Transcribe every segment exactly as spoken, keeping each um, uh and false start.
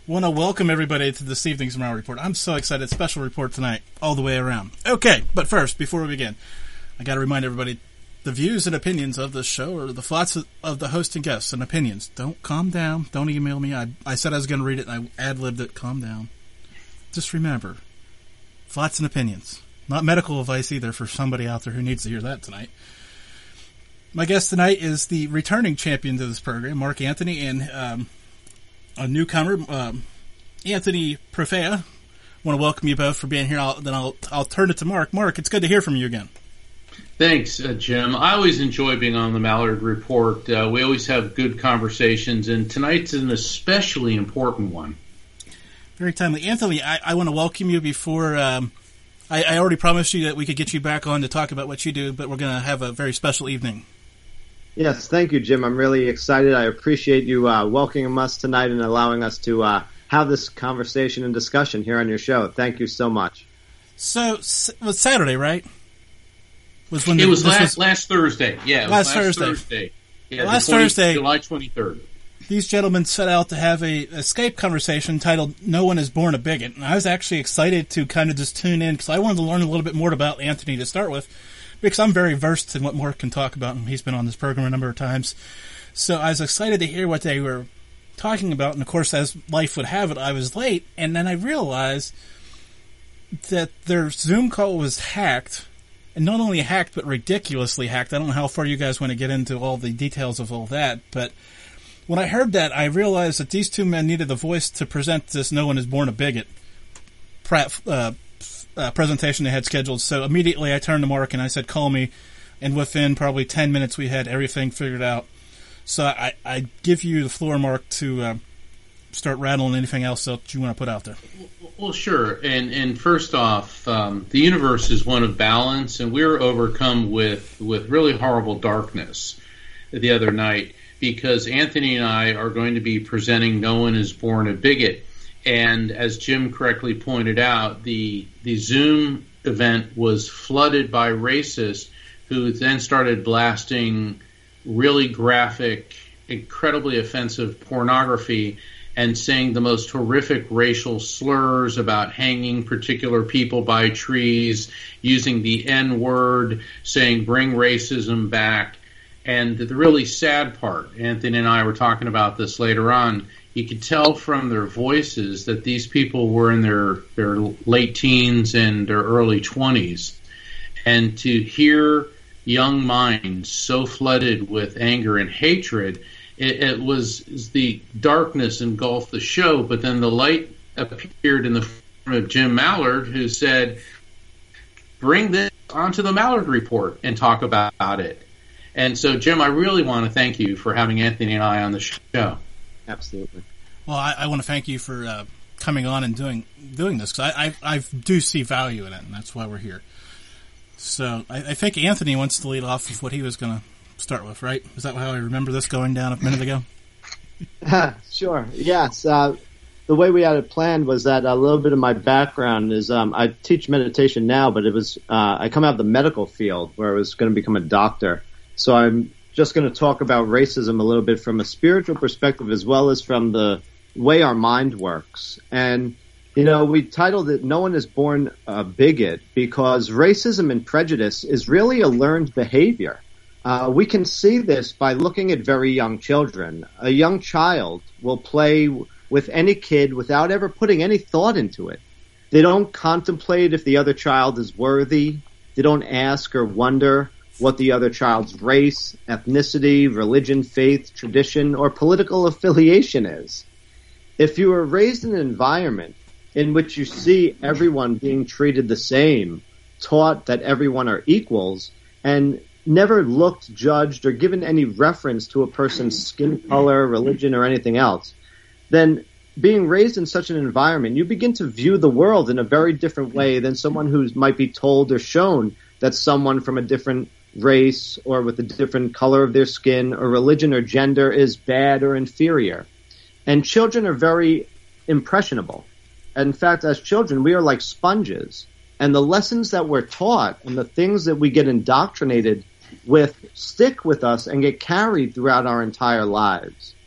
Want to welcome everybody to this evening's Morale Report. I'm so excited. Special report tonight, all the way around. Okay, but first, before we begin, I got to remind everybody, the views and opinions of this show are the thoughts of the host and guests and opinions. Don't calm down. Don't email me. I, I said I was going to read it, and I ad-libbed it. Calm down. Just remember, thoughts and opinions. Not medical advice either for somebody out there who needs to hear that tonight. My guest tonight is the returning champion to this program, Mark Anthony, and um, a newcomer, um, Anthony Profea. I want to welcome you both for being here. I'll, then I'll I'll turn it to Mark. Mark, it's good to hear from you again. Thanks, uh, Jim. I always enjoy being on the Mallard Report. Uh, we always have good conversations, and tonight's an especially important one. Very timely. Anthony, I, I want to welcome you before... Um, I, I already promised you that we could get you back on to talk about what you do, but we're going to have a very special evening. Yes, thank you, Jim. I'm really excited. I appreciate you uh, welcoming us tonight and allowing us to uh, have this conversation and discussion here on your show. Thank you so much. So, it was Saturday, right? Was when the, it was last, was last Thursday. Yeah, it last, was last Thursday. Thursday. Yeah, last twenty, Thursday, July twenty-third. These gentlemen set out to have a Skype conversation titled "No One Is Born a Bigot," and I was actually excited to kind of just tune in because I wanted to learn a little bit more about Anthony to start with, because I'm very versed in what Mark can talk about, and he's been on this program a number of times. So I was excited to hear what they were talking about, and of course, as life would have it, I was late, and then I realized that their Zoom call was hacked, and not only hacked, but ridiculously hacked. I don't know how far you guys want to get into all the details of all that, but when I heard that, I realized that these two men needed a voice to present this "No One Is Born a Bigot" uh, uh, presentation they had scheduled. So immediately I turned to Mark and I said, call me. And within probably ten minutes, we had everything figured out. So I, I give you the floor, Mark, to uh, start rattling anything else that you want to put out there. Well, sure. And and first off, um, the universe is one of balance, and we were overcome with, with really horrible darkness the other night, because Anthony and I are going to be presenting No One Is Born a Bigot. And as Jim correctly pointed out, the the Zoom event was flooded by racists who then started blasting really graphic, incredibly offensive pornography and saying the most horrific racial slurs about hanging particular people by trees, using the N-word, saying bring racism back. And the really sad part, Anthony and I were talking about this later on, you could tell from their voices that these people were in their, their late teens and their early twenties. And to hear young minds so flooded with anger and hatred, it, it was the darkness engulfed the show, but then the light appeared in the form of Jim Mallard, who said, bring this onto the Mallard Report and talk about it. And so, Jim, I really want to thank you for having Anthony and I on the show. Absolutely. Well, I, I want to thank you for uh, coming on and doing doing this, because I, I, I do see value in it, and that's why we're here. So I, I think Anthony wants to lead off with what he was going to start with, right? Is that how I remember this going down a minute ago? Sure. Yes. Uh, the way we had it planned was that a little bit of my background is um, I teach meditation now, but it was uh, I come out of the medical field where I was going to become a doctor. So I'm just going to talk about racism a little bit from a spiritual perspective as well as from the way our mind works. And, you know, we titled it No One Is Born a Bigot because racism and prejudice is really a learned behavior. Uh, we can see this by looking at very young children. A young child will play with any kid without ever putting any thought into it. They don't contemplate if the other child is worthy. They don't ask or wonder what the other child's race, ethnicity, religion, faith, tradition, or political affiliation is. If you were raised in an environment in which you see everyone being treated the same, taught that everyone are equals, and never looked, judged, or given any reference to a person's skin color, religion, or anything else, then being raised in such an environment, you begin to view the world in a very different way than someone who might be told or shown that someone from a different race or with a different color of their skin or religion or gender is bad or inferior. And children are very impressionable. In fact, as children, we are like sponges. And the lessons that we're taught and the things that we get indoctrinated with stick with us and get carried throughout our entire lives.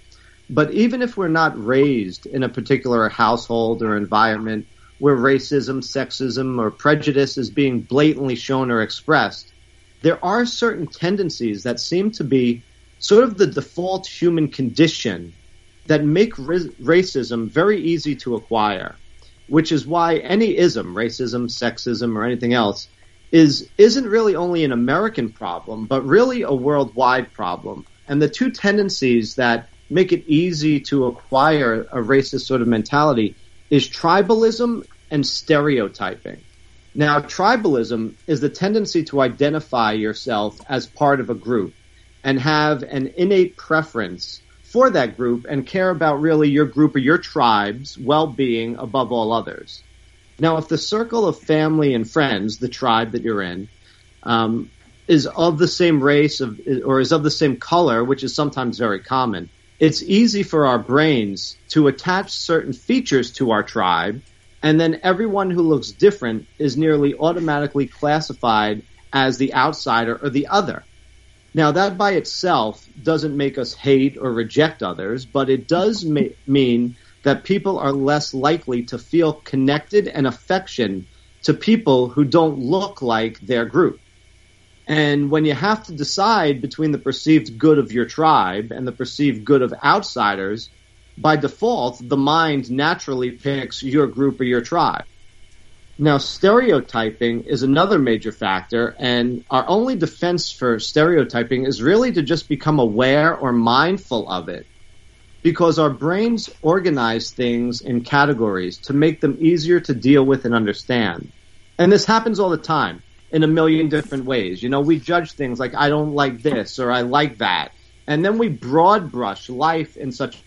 But even if we're not raised in a particular household or environment where racism, sexism, or prejudice is being blatantly shown or expressed, there are certain tendencies that seem to be sort of the default human condition that make ri- racism very easy to acquire, which is why any ism, racism, sexism, or anything else, is, isn't really only an American problem, but really a worldwide problem. And the two tendencies that make it easy to acquire a racist sort of mentality is tribalism and stereotyping. Now, tribalism is the tendency to identify yourself as part of a group and have an innate preference for that group and care about really your group or your tribe's well-being above all others. Now, if the circle of family and friends, the tribe that you're in, um, is of the same race of, or is of the same color, which is sometimes very common, it's easy for our brains to attach certain features to our tribe, and then everyone who looks different is nearly automatically classified as the outsider or the other. Now, that by itself doesn't make us hate or reject others, but it does ma- mean that people are less likely to feel connected and affection to people who don't look like their group. And when you have to decide between the perceived good of your tribe and the perceived good of outsiders, by default, the mind naturally picks your group or your tribe. Now, stereotyping is another major factor, and our only defense for stereotyping is really to just become aware or mindful of it, because our brains organize things in categories to make them easier to deal with and understand. And this happens all the time in a million different ways. You know, we judge things like, I don't like this or I like that. And then we broad brush life in such...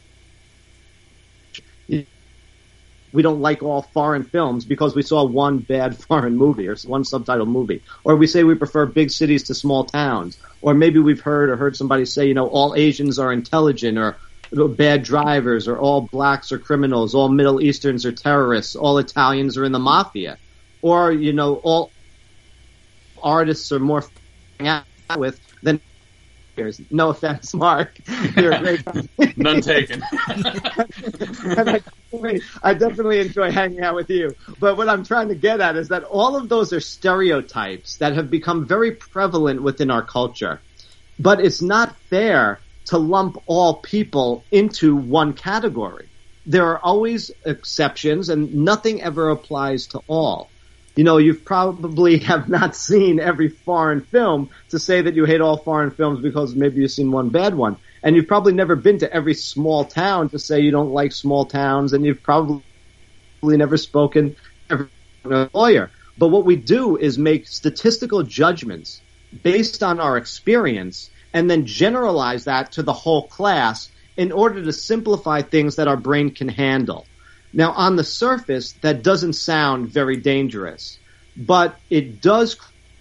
We don't like all foreign films because we saw one bad foreign movie or one subtitled movie. Or we say we prefer big cities to small towns. Or maybe we've heard or heard somebody say, you know, all Asians are intelligent, or bad drivers, or all blacks are criminals, all Middle Easterns are terrorists, all Italians are in the mafia. Or, you know, all artists are more f***ing out with than... No offense, Mark. You're a great None taken. And I, definitely, I definitely enjoy hanging out with you. But what I'm trying to get at is that all of those are stereotypes that have become very prevalent within our culture. But it's not fair to lump all people into one category. There are always exceptions, and nothing ever applies to all. You know, you probably have not seen every foreign film to say that you hate all foreign films because maybe you've seen one bad one. And you've probably never been to every small town to say you don't like small towns, and you've probably never spoken to a lawyer. But what we do is make statistical judgments based on our experience and then generalize that to the whole class in order to simplify things that our brain can handle. Now, on the surface, that doesn't sound very dangerous, but it does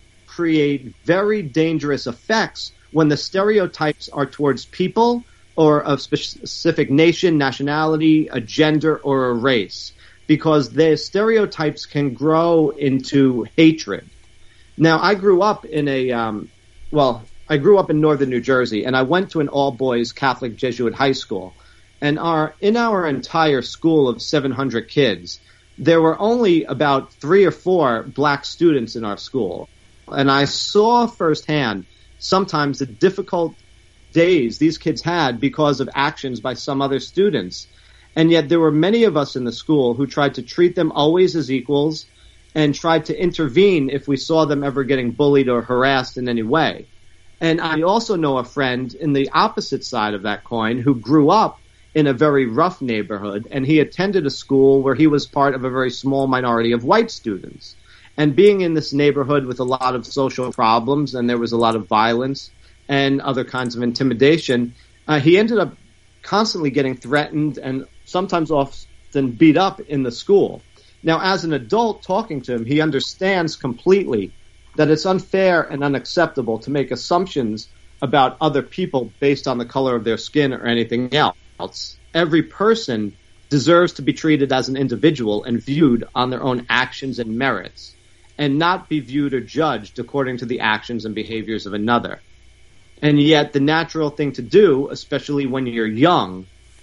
create very dangerous effects when the stereotypes are towards people or a specific nation, nationality, a gender, or a race, because the stereotypes can grow into hatred. Now, I grew up in a, um, well, I grew up in northern New Jersey, and I went to an all-boys Catholic Jesuit high school. And our in our entire school of seven hundred kids, there were only about three or four black students in our school. And I saw firsthand sometimes the difficult days these kids had because of actions by some other students. And yet there were many of us in the school who tried to treat them always as equals and tried to intervene if we saw them ever getting bullied or harassed in any way. And I also know a friend in the opposite side of that coin who grew up in a very rough neighborhood, and he attended a school where he was part of a very small minority of white students. And being in this neighborhood with a lot of social problems, and there was a lot of violence and other kinds of intimidation, uh, he ended up constantly getting threatened and sometimes often beat up in the school. Now, as an adult talking to him, he understands completely that it's unfair and unacceptable to make assumptions about other people based on the color of their skin or anything else. Every person deserves to be treated as an individual and viewed on their own actions and merits, and not be viewed or judged according to the actions and behaviors of another. And yet the natural thing to do, especially when you're young,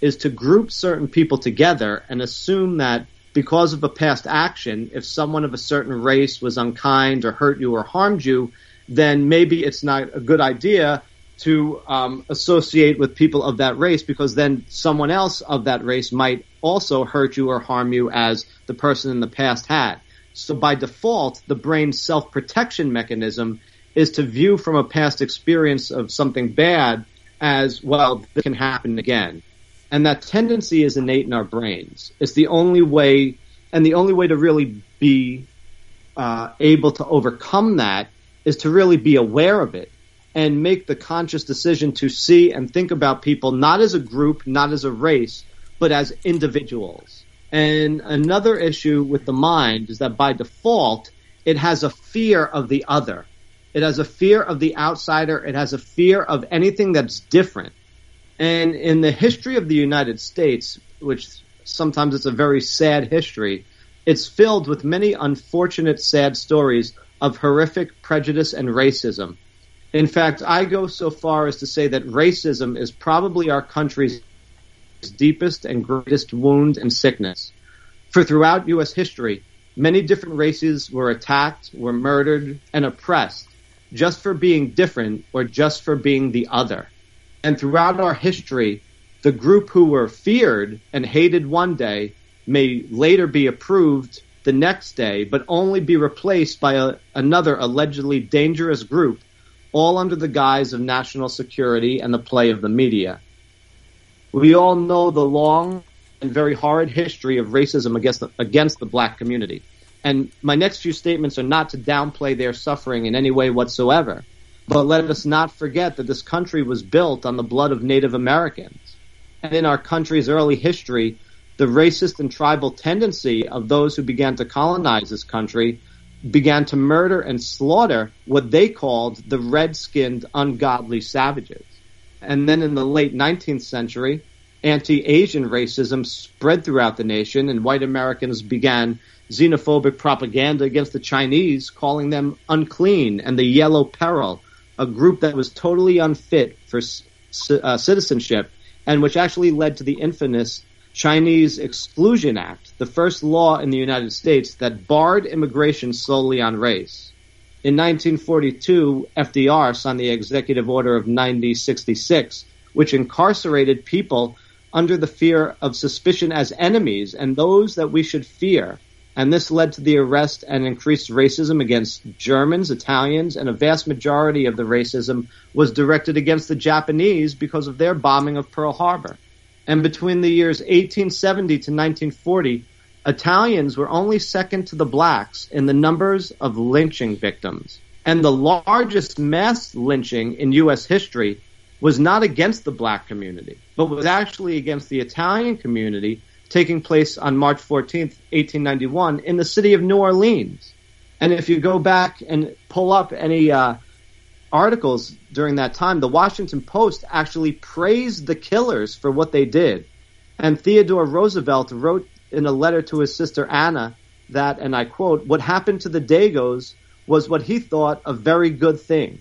is to group certain people together and assume that because of a past action, if someone of a certain race was unkind or hurt you or harmed you, then maybe it's not a good idea to um, associate with people of that race, because then someone else of that race might also hurt you or harm you as the person in the past had. So by default, the brain's self-protection mechanism is to view from a past experience of something bad as, well, this can happen again. And that tendency is innate in our brains. It's the only way, and the only way to really be uh, able to overcome that is to really be aware of it and make the conscious decision to see and think about people not as a group, not as a race, but as individuals. And another issue with the mind is that by default, it has a fear of the other. It has a fear of the outsider. It has a fear of anything that's different. And in the history of the United States, which sometimes it's a very sad history, it's filled with many unfortunate, sad stories of horrific prejudice and racism. In fact, I go so far as to say that racism is probably our country's deepest and greatest wound and sickness. For throughout U S history, many different races were attacked, were murdered, and oppressed just for being different or just for being the other. And throughout our history, the group who were feared and hated one day may later be approved the next day, but only be replaced by a, another allegedly dangerous group, all under the guise of national security and the play of the media. We all know the long and very horrid history of racism against the, against the black community. And my next few statements are not to downplay their suffering in any way whatsoever. But let us not forget that this country was built on the blood of Native Americans. And in our country's early history, the racist and tribal tendency of those who began to colonize this country began to murder and slaughter what they called the red-skinned, ungodly savages. And then in the late nineteenth century, anti-Asian racism spread throughout the nation, and white Americans began xenophobic propaganda against the Chinese, calling them unclean and the yellow peril, a group that was totally unfit for uh, citizenship, and which actually led to the infamous Chinese Exclusion Act, the first law in the United States that barred immigration solely on race. In nineteen forty-two, F D R signed the Executive Order of ninety sixty-six, which incarcerated people under the fear of suspicion as enemies and those that we should fear. And this led to the arrest and increased racism against Germans, Italians, and a vast majority of the racism was directed against the Japanese because of their bombing of Pearl Harbor. And between the years eighteen seventy to nineteen forty, Italians were only second to the blacks in the numbers of lynching victims. And the largest mass lynching in U S history was not against the black community, but was actually against the Italian community, taking place on March fourteenth, eighteen ninety-one, in the city of New Orleans. And if you go back and pull up any uh, articles during that time, the Washington Post actually praised the killers for what they did. And Theodore Roosevelt wrote in a letter to his sister Anna that, and I quote, "What happened to the Dagos was what he thought a very good thing."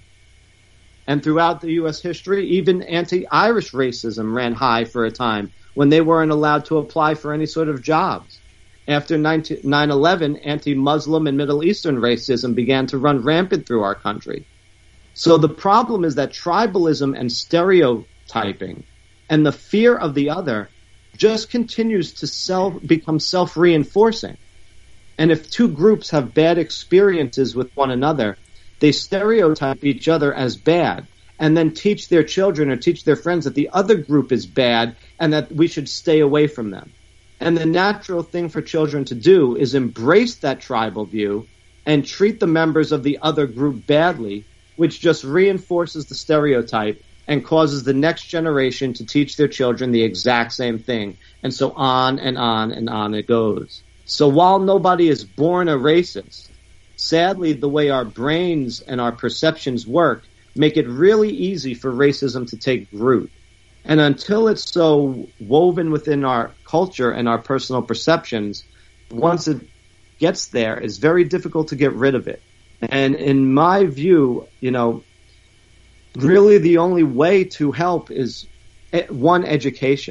And throughout the U S history, even anti-Irish racism ran high for a time when they weren't allowed to apply for any sort of jobs. After nine eleven, anti-Muslim and Middle Eastern racism began to run rampant through our country. So the problem is that tribalism and stereotyping and the fear of the other just continues to self, become self-reinforcing. And if two groups have bad experiences with one another, they stereotype each other as bad and then teach their children or teach their friends that the other group is bad and that we should stay away from them. And the natural thing for children to do is embrace that tribal view and treat the members of the other group badly, which just reinforces the stereotype and causes the next generation to teach their children the exact same thing. And so on and on and on it goes. So while nobody is born a racist, sadly, the way our brains and our perceptions work make it really easy for racism to take root. And until it's so woven within our culture and our personal perceptions, once it gets there, it's very difficult to get rid of it. And in my view, you know, really the only way to help is, one, education.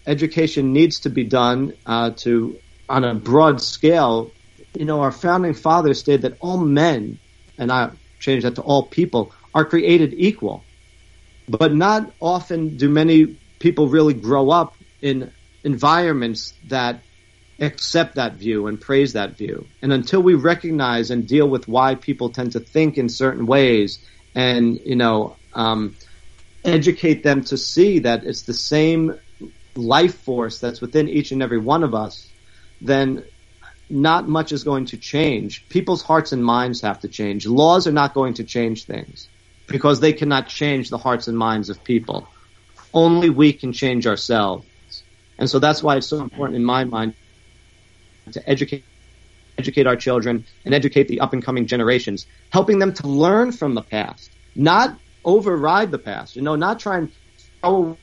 education needs to be done uh, to on a broad scale. You know, our founding fathers stated that all men, and I change that to all people, are created equal. But not often do many people really grow up in environments that accept that view and praise that view. And until we recognize and deal with why people tend to think in certain ways and, you know, um, educate them to see that it's the same life force that's within each and every one of us, then not much is going to change. People's hearts and minds have to change. Laws are not going to change things because they cannot change the hearts and minds of people. Only we can change ourselves. And so that's why it's so important in my mind to educate educate our children and educate the up-and-coming generations, helping them to learn from the past, not override the past, you know, not try and oh,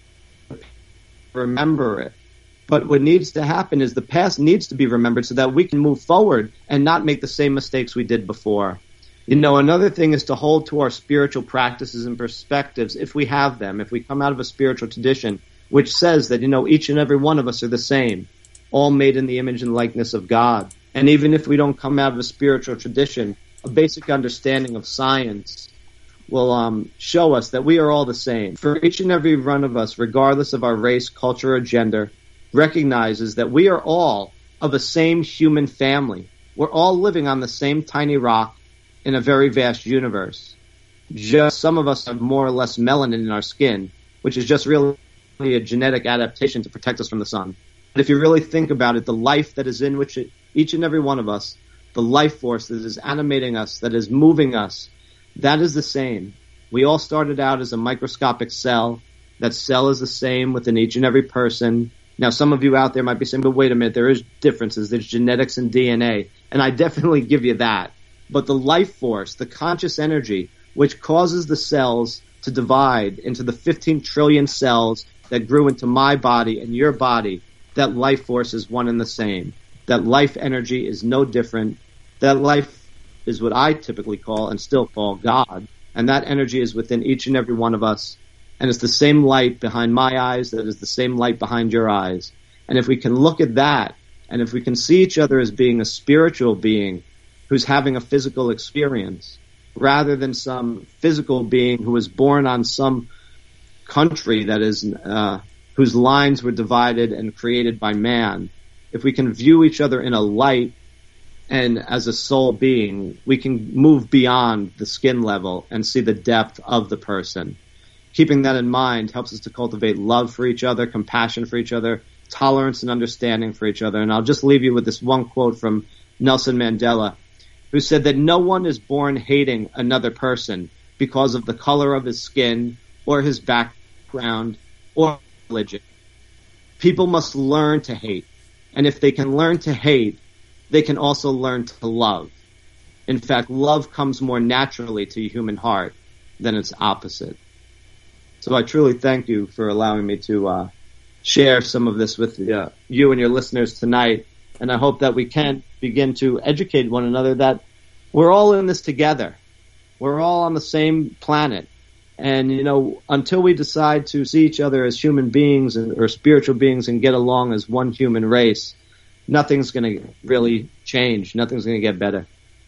remember it. But what needs to happen is the past needs to be remembered so that we can move forward and not make the same mistakes we did before. You know, another thing is to hold to our spiritual practices and perspectives if we have them, if we come out of a spiritual tradition, which says that, you know, each and every one of us are the same, all made in the image and likeness of God. And even if we don't come out of a spiritual tradition, a basic understanding of science will um, show us that we are all the same. For each and every one of us, regardless of our race, culture, or gender, recognizes that we are all of the same human family. We're all living on the same tiny rock in a very vast universe. Just some of us have more or less melanin in our skin, which is just really a genetic adaptation to protect us from the sun. But if you really think about it, the life that is in which it, each and every one of us, the life force that is animating us, that is moving us, that is the same. We all started out as a microscopic cell. That cell is the same within each and every person. Now, some of you out there might be saying, but wait a minute, there is differences. There's genetics and D N A. And I definitely give you that. But the life force, the conscious energy, which causes the cells to divide into the fifteen trillion cells that grew into my body and your body, that life force is one and the same. That life energy is no different. That life is what I typically call and still call God. And that energy is within each and every one of us. And it's the same light behind my eyes that is the same light behind your eyes. And if we can look at that, and if we can see each other as being a spiritual being who's having a physical experience, rather than some physical being who was born on some country that is uh, whose lines were divided and created by man, if we can view each other in a light and as a soul being, we can move beyond the skin level and see the depth of the person. Keeping that in mind helps us to cultivate love for each other, compassion for each other, tolerance and understanding for each other. And I'll just leave you with this one quote from Nelson Mandela, who said that no one is born hating another person because of the color of his skin or his background or religion. People must learn to hate. And if they can learn to hate, they can also learn to love. In fact, love comes more naturally to the human heart than its opposite. So I truly thank you for allowing me to uh, share some of this with uh, you and your listeners tonight. And I hope that we can begin to educate one another that we're all in this together. We're all on the same planet. And, you know, until we decide to see each other as human beings and, or spiritual beings and get along as one human race, nothing's going to really change. Nothing's going to get better.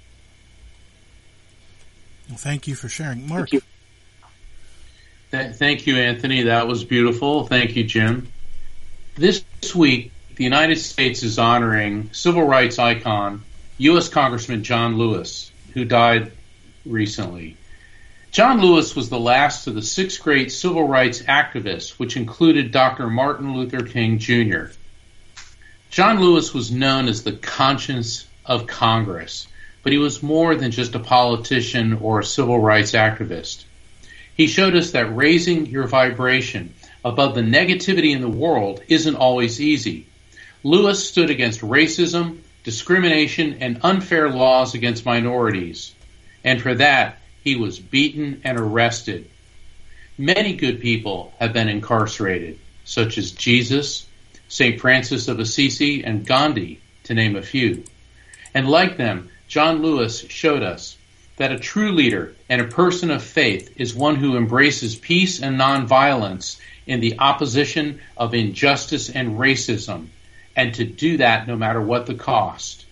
Well, thank you for sharing. Mark. Thank you. Th- thank you, Anthony. That was beautiful. Thank you, Jim. This week, the United States is honoring civil rights icon, U S Congressman John Lewis, who died recently. John Lewis was the last of the six great civil rights activists, which included Doctor Martin Luther King Junior John Lewis was known as the conscience of Congress, but he was more than just a politician or a civil rights activist. He showed us that raising your vibration above the negativity in the world isn't always easy. Lewis stood against racism, discrimination, and unfair laws against minorities. And for that, he was beaten and arrested. Many good people have been incarcerated, such as Jesus, Saint Francis of Assisi, and Gandhi, to name a few. And like them, John Lewis showed us that a true leader and a person of faith is one who embraces peace and nonviolence in the opposition of injustice and racism, and to do that no matter what the cost.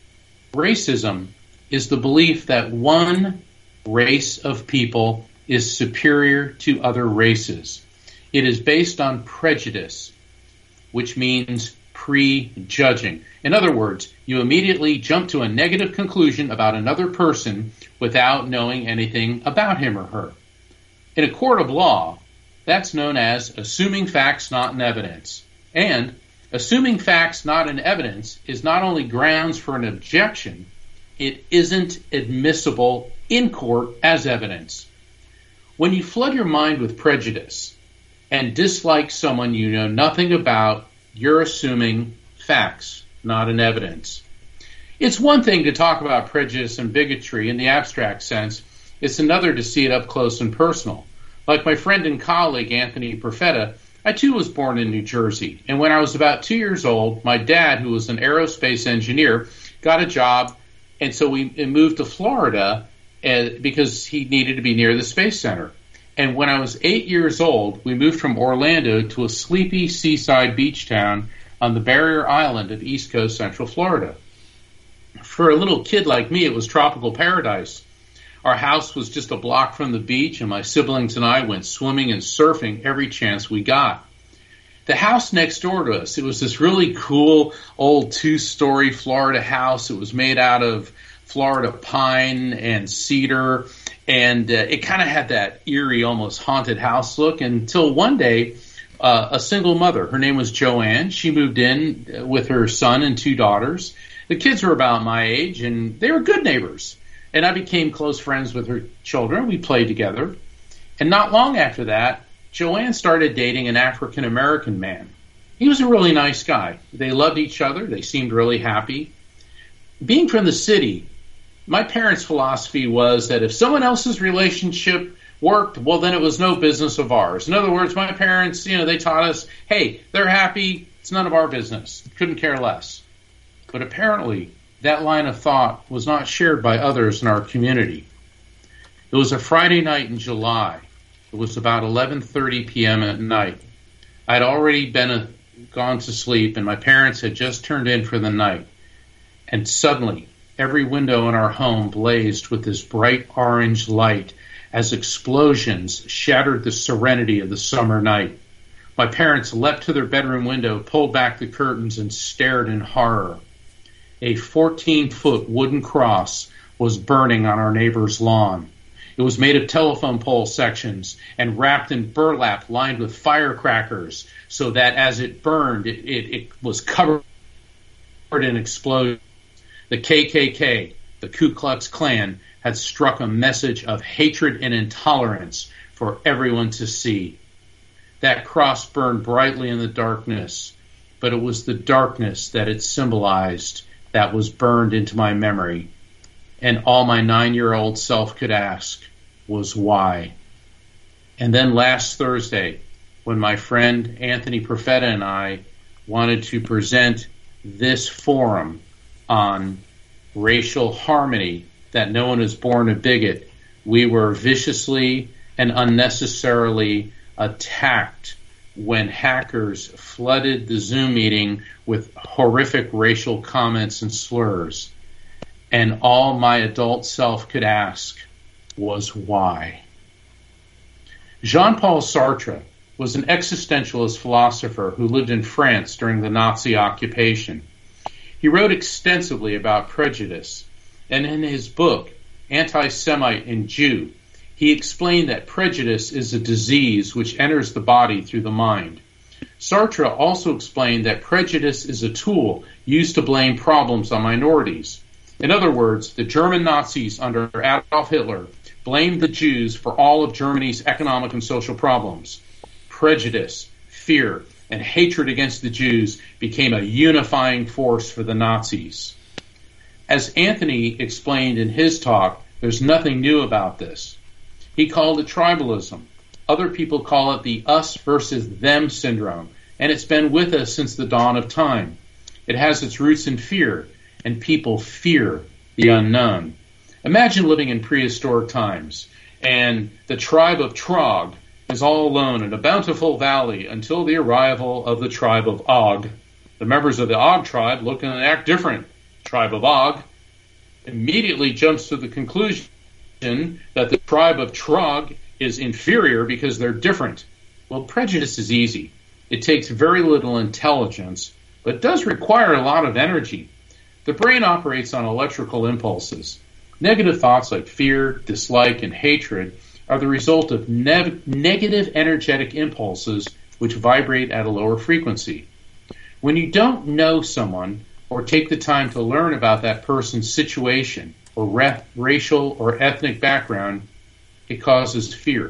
Racism is the belief that one race of people is superior to other races. It is based on prejudice, which means prejudging. In other words, you immediately jump to a negative conclusion about another person without knowing anything about him or her. In a court of law, that's known as assuming facts not in evidence. And assuming facts not in evidence is not only grounds for an objection, it isn't admissible in court as evidence. When you flood your mind with prejudice and dislike someone you know nothing about, you're assuming facts, not in evidence. It's one thing to talk about prejudice and bigotry in the abstract sense. It's another to see it up close and personal. Like my friend and colleague, Anthony Perfetta, I too was born in New Jersey. And when I was about two years old, my dad, who was an aerospace engineer, got a job. And so we moved to Florida uh, because he needed to be near the Space Center. And when I was eight years old, we moved from Orlando to a sleepy seaside beach town on the barrier island of East Coast Central Florida. For a little kid like me, it was tropical paradise. Our house was just a block from the beach, and my siblings and I went swimming and surfing every chance we got. The house next door to us, it was this really cool old two-story Florida house. It was made out of Florida pine and cedar, and uh, it kind of had that eerie, almost haunted house look until one day, uh, a single mother, her name was Joanne, she moved in with her son and two daughters. The kids were about my age, and they were good neighbors. And I became close friends with her children. We played together. And not long after that, Joanne started dating an African-American man. He was a really nice guy. They loved each other. They seemed really happy. Being from the city, my parents' philosophy was that if someone else's relationship worked, well, then it was no business of ours. In other words, my parents, you know, they taught us, hey, they're happy. It's none of our business. Couldn't care less. But apparently, that line of thought was not shared by others in our community. It was a Friday night in July. It was about eleven thirty p.m. at night. I'd already been a, gone to sleep, and my parents had just turned in for the night. And suddenly, every window in our home blazed with this bright orange light as explosions shattered the serenity of the summer night. My parents leapt to their bedroom window, pulled back the curtains, and stared in horror. A fourteen-foot wooden cross was burning on our neighbor's lawn. It was made of telephone pole sections and wrapped in burlap lined with firecrackers so that as it burned, it, it, it was covered in explosions. The K K K, the Ku Klux Klan, had struck a message of hatred and intolerance for everyone to see. That cross burned brightly in the darkness, but it was the darkness that it symbolized that was burned into my memory. And all my nine-year-old self could ask was why. And then last Thursday, when my friend Anthony Perfetta and I wanted to present this forum on racial harmony, that no one is born a bigot, we were viciously and unnecessarily attacked when hackers flooded the Zoom meeting with horrific racial comments and slurs. And all my adult self could ask was why. Jean-Paul Sartre was an existentialist philosopher who lived in France during the Nazi occupation. He wrote extensively about prejudice, and in his book, Anti-Semite and Jew, he explained that prejudice is a disease which enters the body through the mind. Sartre also explained that prejudice is a tool used to blame problems on minorities. In other words, the German Nazis under Adolf Hitler blamed the Jews for all of Germany's economic and social problems. Prejudice, fear, and hatred against the Jews became a unifying force for the Nazis. As Anthony explained in his talk, there's nothing new about this. He called it tribalism. Other people call it the us versus them syndrome, and it's been with us since the dawn of time. It has its roots in fear, and people fear the unknown. Imagine living in prehistoric times, and the tribe of Trog is all alone in a bountiful valley until the arrival of the tribe of Og. The members of the Og tribe look and act different. The tribe of Og immediately jumps to the conclusion that the tribe of Trog is inferior because they're different. Well, prejudice is easy. It takes very little intelligence, but does require a lot of energy. The brain operates on electrical impulses. Negative thoughts like fear, dislike, and hatred are the result of ne- negative energetic impulses which vibrate at a lower frequency. When you don't know someone or take the time to learn about that person's situation or ra- racial or ethnic background, it causes fear.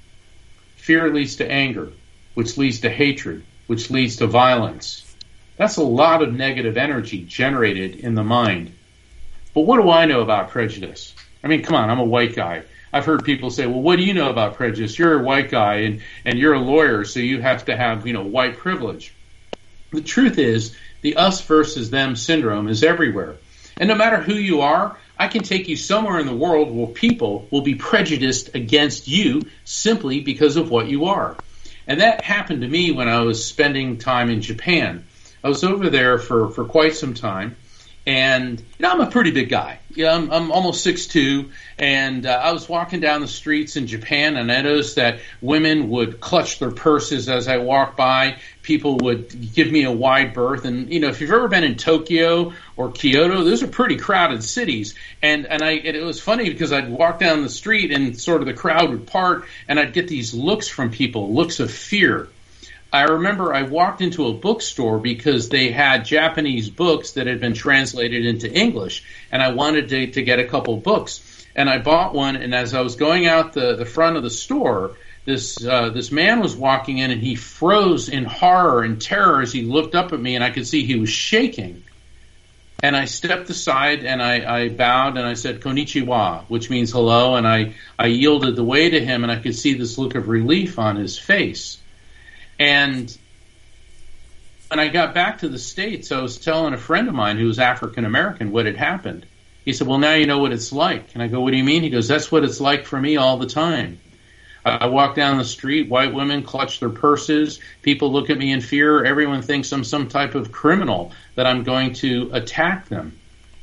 Fear leads to anger, which leads to hatred, which leads to violence. That's a lot of negative energy generated in the mind. But what do I know about prejudice? I mean, come on, I'm a white guy. I've heard people say, well, what do you know about prejudice? You're a white guy and, and you're a lawyer, so you have to have, you know, white privilege. The truth is, the us versus them syndrome is everywhere. And no matter who you are, I can take you somewhere in the world where people will be prejudiced against you simply because of what you are. And that happened to me when I was spending time in Japan. I was over there for, for quite some time. And, you know, I'm a pretty big guy. Yeah, I'm, I'm almost six two, and uh, I was walking down the streets in Japan, and I noticed that women would clutch their purses as I walked by. People would give me a wide berth. And, you know, if you've ever been in Tokyo or Kyoto, those are pretty crowded cities. And, and I, it was funny because I'd walk down the street, and sort of the crowd would part, and I'd get these looks from people, looks of fear. I remember I walked into a bookstore because they had Japanese books that had been translated into English, and I wanted to, to get a couple books. And I bought one, and as I was going out the, the front of the store, this uh, this man was walking in, and he froze in horror and terror as he looked up at me, and I could see he was shaking. And I stepped aside, and I, I bowed, and I said, "Konnichiwa," which means hello, and I, I yielded the way to him, and I could see this look of relief on his face. And when I got back to the States, I was telling a friend of mine who was African American what had happened. He said, well, now you know what it's like. And I go, what do you mean? He goes, that's what it's like for me all the time. I walk down the street, white women clutch their purses, people look at me in fear, everyone thinks I'm some type of criminal, that I'm going to attack them.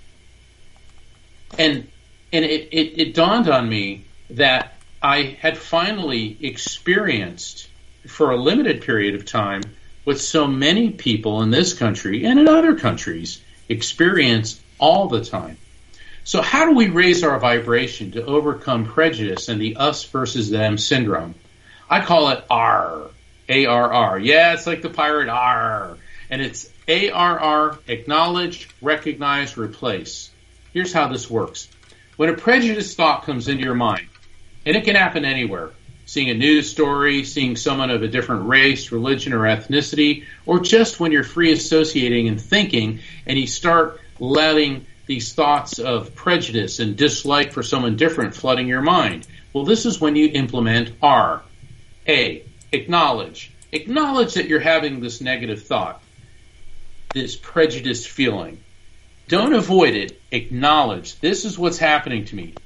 And and it, it, it dawned on me that I had finally experienced for a limited period of time what so many people in this country and in other countries experience all the time. So how do we raise our vibration to overcome prejudice and the us versus them syndrome? I call it A R R, A R R. Yeah, it's like the pirate A R R. And it's A R R, acknowledge, recognize, replace. Here's how this works. When a prejudiced thought comes into your mind, and it can happen anywhere, seeing a news story, seeing someone of a different race, religion, or ethnicity, or just when you're free associating and thinking, and you start letting these thoughts of prejudice and dislike for someone different flooding your mind. Well, this is when you implement R. A, acknowledge. Acknowledge that you're having this negative thought, this prejudiced feeling. Don't avoid it. Acknowledge. This is what's happening to me.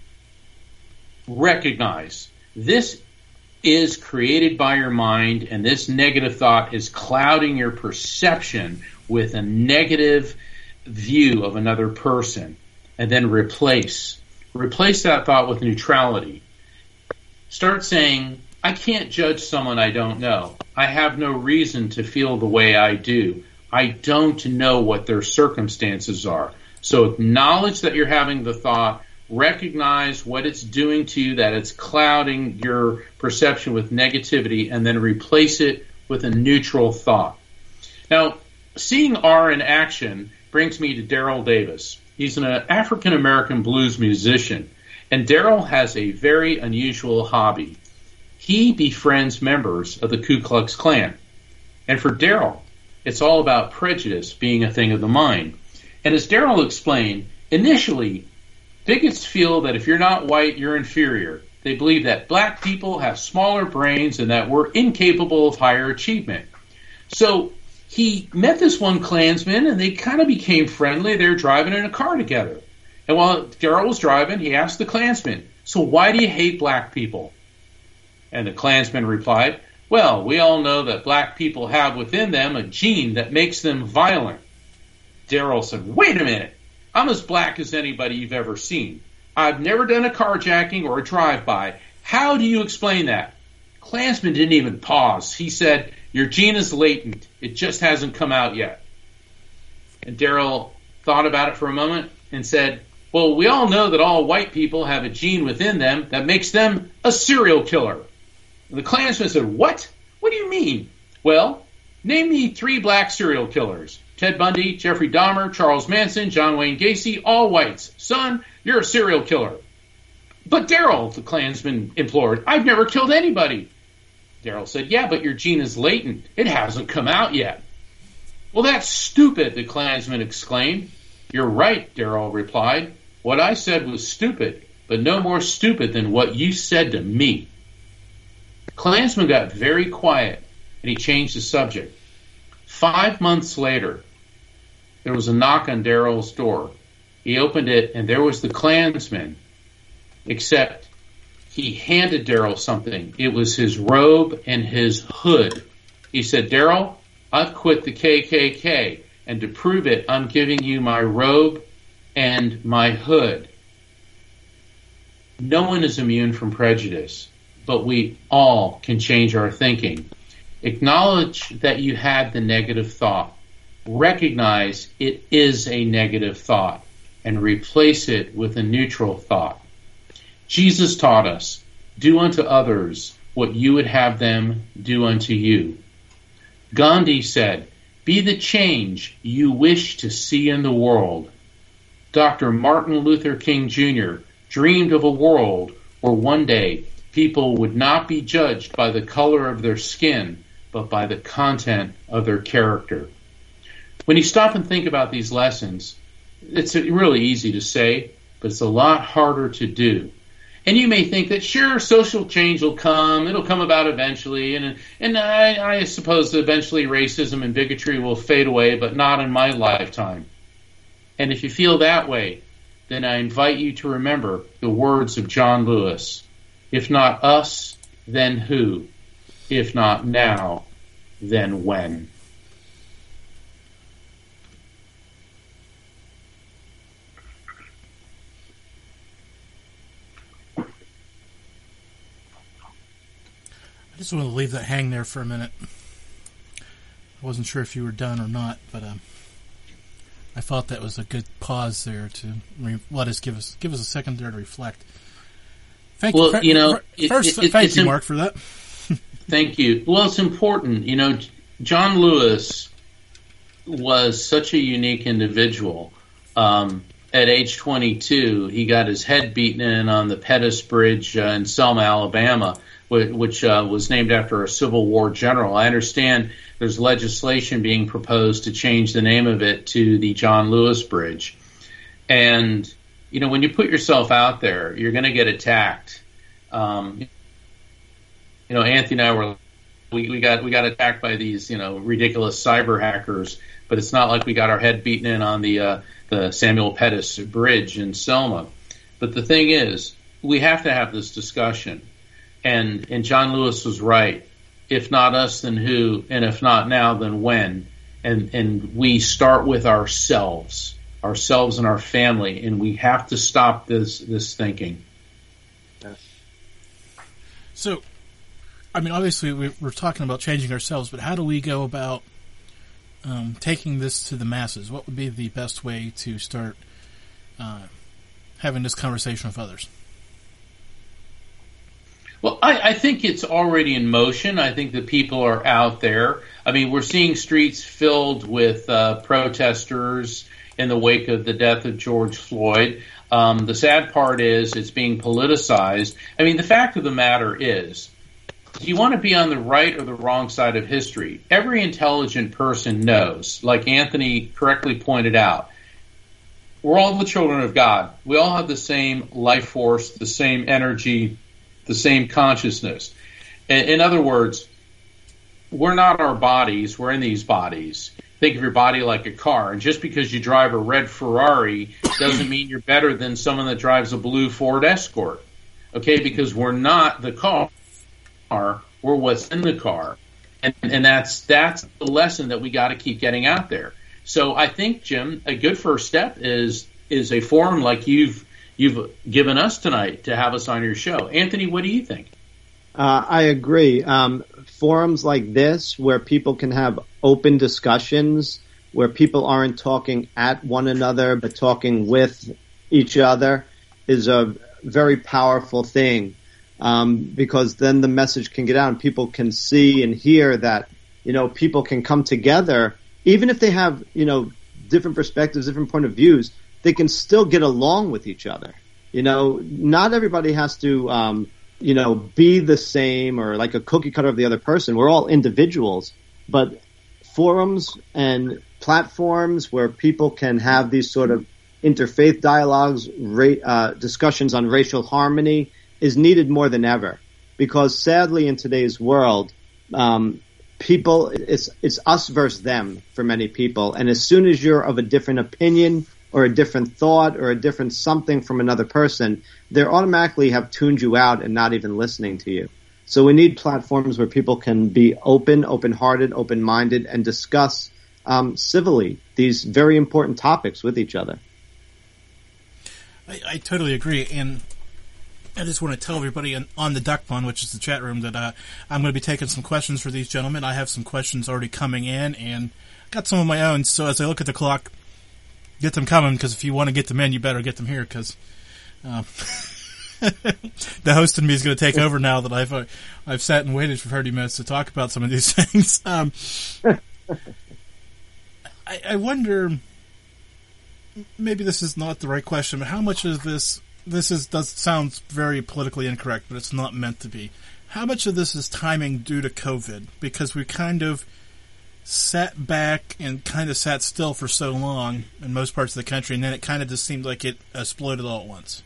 Recognize. This is created by your mind, and this negative thought is clouding your perception with a negative view of another person. And then replace. Replace that thought with neutrality. Start saying, I can't judge someone I don't know. I have no reason to feel the way I do. I don't know what their circumstances are. So acknowledge that you're having the thought. Recognize what it's doing to you, that it's clouding your perception with negativity, and then replace it with a neutral thought. Now, seeing R in action brings me to Daryl Davis. He's an African-American blues musician, and Daryl has a very unusual hobby. He befriends members of the Ku Klux Klan. And for Daryl, it's all about prejudice being a thing of the mind. And as Daryl explained, initially, bigots feel that if you're not white, you're inferior. They believe that black people have smaller brains and that we're incapable of higher achievement. So he met this one Klansman, and they kind of became friendly. They were driving in a car together. And while Daryl was driving, he asked the Klansman, so why do you hate black people? And the Klansman replied, well, we all know that black people have within them a gene that makes them violent. Darrell said, wait a minute. I'm as black as anybody you've ever seen. I've never done a carjacking or a drive-by. How do you explain that? Klansman didn't even pause. He said, your gene is latent. It just hasn't come out yet. And Darrell thought about it for a moment and said, well, we all know that all white people have a gene within them that makes them a serial killer. And the Klansman said, what? What do you mean? Well, name me three black serial killers. Ted Bundy, Jeffrey Dahmer, Charles Manson, John Wayne Gacy, all whites. Son, you're a serial killer. But Darrell, the Klansman implored, I've never killed anybody. Darrell said, yeah, but your gene is latent. It hasn't come out yet. Well, that's stupid, the Klansman exclaimed. You're right, Darrell replied. What I said was stupid, but no more stupid than what you said to me. The Klansman got very quiet, and he changed the subject. Five months later, there was a knock on Darrell's door. He opened it, and there was the Klansman, except he handed Darrell something. It was his robe and his hood. He said, Darrell, I've quit the K K K, and to prove it, I'm giving you my robe and my hood. No one is immune from prejudice, but we all can change our thinking. Acknowledge that you had the negative thought. Recognize it is a negative thought and replace it with a neutral thought. Jesus taught us, do unto others what you would have them do unto you. Gandhi said, be the change you wish to see in the world. Doctor Martin Luther King Junior dreamed of a world where one day people would not be judged by the color of their skin, but by the content of their character. When you stop and think about these lessons, it's really easy to say, but it's a lot harder to do. And you may think that, sure, social change will come. It'll come about eventually. And, and I, I suppose eventually racism and bigotry will fade away, but not in my lifetime. And if you feel that way, then I invite you to remember the words of John Lewis. If not us, then who? If not now, then when? I just want to leave that hang there for a minute. I wasn't sure if you were done or not, but um, I thought that was a good pause there to re- let us give us give us a second there to reflect. Thank well, you. For, you know, first, it, it, thank you, imp- Mark, for that. Thank you. Well, it's important. You know, John Lewis was such a unique individual. Um, at age twenty-two, he got his head beaten in on the Pettus Bridge uh, in Selma, Alabama, which uh, was named after a Civil War general. I understand there's legislation being proposed to change the name of it to the John Lewis Bridge. And, you know, when you put yourself out there, you're going to get attacked. Um, you know, Anthony and I were, we, we got we got attacked by these, you know, ridiculous cyber hackers, but it's not like we got our head beaten in on the, uh, the Samuel Pettus Bridge in Selma. But the thing is, we have to have this discussion. And and John Lewis was right. If not us, then who? And if not now, then when? And and we start with ourselves, ourselves and our family, and we have to stop this this thinking. So, I mean, obviously we, we're talking about changing ourselves, but how do we go about um, taking this to the masses? What would be the best way to start uh, having this conversation with others? Well, I, I think it's already in motion. I think that people are out there. I mean, we're seeing streets filled with uh, protesters in the wake of the death of George Floyd. Um, the sad part is it's being politicized. I mean, the fact of the matter is, do you want to be on the right or the wrong side of history? Every intelligent person knows, like Anthony correctly pointed out, we're all the children of God. We all have the same life force, the same energy, the same consciousness. In, in other words, we're not our bodies, we're in these bodies. Think of your body like a car, and just because you drive a red Ferrari doesn't mean you're better than someone that drives a blue Ford Escort, okay? Because we're not the car. car or what's in the car. And, and that's that's the lesson that we got to keep getting out there. So I think, Jim, a good first step is is a forum like you've you've given us tonight to have us on your show. Anthony, what do you think? Uh, I agree. Um, forums like this, where people can have open discussions, where people aren't talking at one another but talking with each other, is a very powerful thing. Um, because then the message can get out and people can see and hear that, you know, people can come together, even if they have, you know, different perspectives, different point of views, they can still get along with each other. You know, not everybody has to, um, you know, be the same or like a cookie cutter of the other person. We're all individuals, but forums and platforms where people can have these sort of interfaith dialogues, ra- uh, discussions on racial harmony, is needed more than ever, because sadly in today's world, um, people, it's, it's us versus them for many people. And as soon as you're of a different opinion or a different thought or a different something from another person, they automatically have tuned you out and not even listening to you. So we need platforms where people can be open, open-hearted, open-minded, and discuss um, civilly these very important topics with each other. I, I totally agree. And I just want to tell everybody on, on the Duck Pond, which is the chat room, that uh, I'm going to be taking some questions for these gentlemen. I have some questions already coming in, and got some of my own. So as I look at the clock, get them coming, because if you want to get them in, you better get them here, because uh, the host in me is going to take over now that I've uh, I've sat and waited for thirty minutes to talk about some of these things. Um, I, I wonder, maybe this is not the right question, but how much of this... This is does sounds very politically incorrect, but it's not meant to be. How much of this is timing due to COVID? Because we kind of sat back and kind of sat still for so long in most parts of the country, and then it kind of just seemed like it exploded all at once.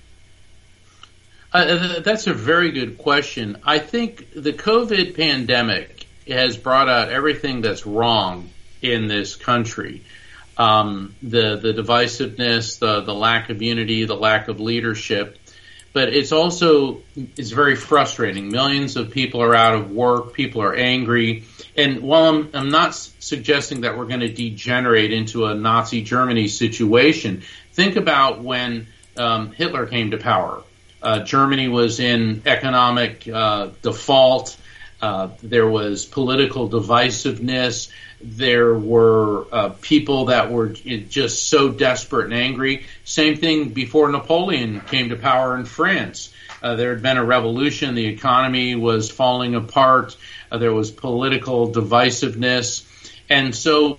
Uh, that's a very good question. I think the COVID pandemic has brought out everything that's wrong in this country. Um, the, the divisiveness, the, the lack of unity, the lack of leadership. But it's also, it's very frustrating. Millions of people are out of work. People are angry. And while I'm, I'm not suggesting that we're going to degenerate into a Nazi Germany situation, think about when um, Hitler came to power. Uh, Germany was in economic uh, default. Uh, there was political divisiveness. There were uh, people that were just so desperate and angry. Same thing before Napoleon came to power in France. Uh, there had been a revolution. The economy was falling apart. Uh, there was political divisiveness. And so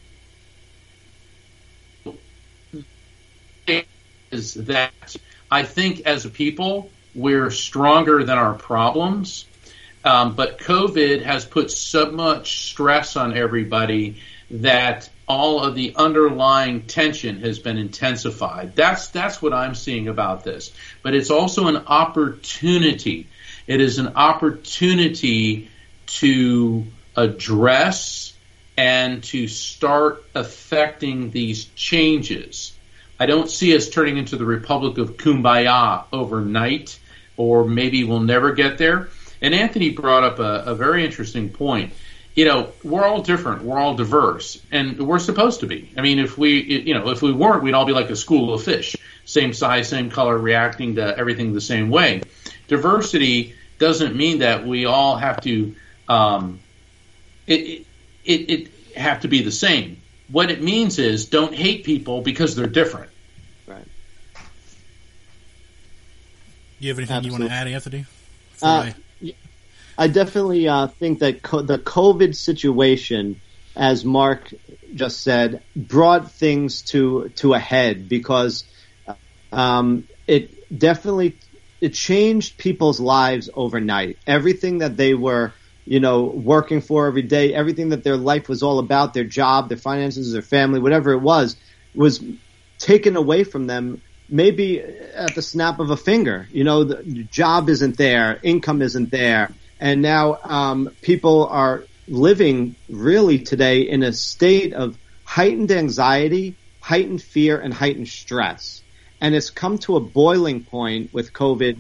is that I think as a people, we're stronger than our problems. Um, but COVID has put so much stress on everybody that all of the underlying tension has been intensified. That's that's what I'm seeing about this. But it's also an opportunity. It is an opportunity to address and to start affecting these changes. I don't see us turning into the Republic of Kumbaya overnight, or maybe we'll never get there. And Anthony brought up a, a very interesting point. You know, we're all different. We're all diverse. And we're supposed to be. I mean, if we, you know, if we weren't, we'd all be like a school of fish. Same size, same color, reacting to everything the same way. Diversity doesn't mean that we all have to, um, it, it, it have to be the same. What it means is don't hate people because they're different. Right. You have anything Absolutely. You want to add, Anthony? Uh, I... I definitely uh, think that co- the COVID situation, as Mark just said, brought things to to a head, because um, it definitely it changed people's lives overnight. Everything that they were, you know, working for every day, everything that their life was all about, their job, their finances, their family, whatever it was, was taken away from them. Maybe at the snap of a finger. You know, the job isn't there, income isn't there. And now um, people are living really today in a state of heightened anxiety, heightened fear, and heightened stress. And it's come to a boiling point with COVID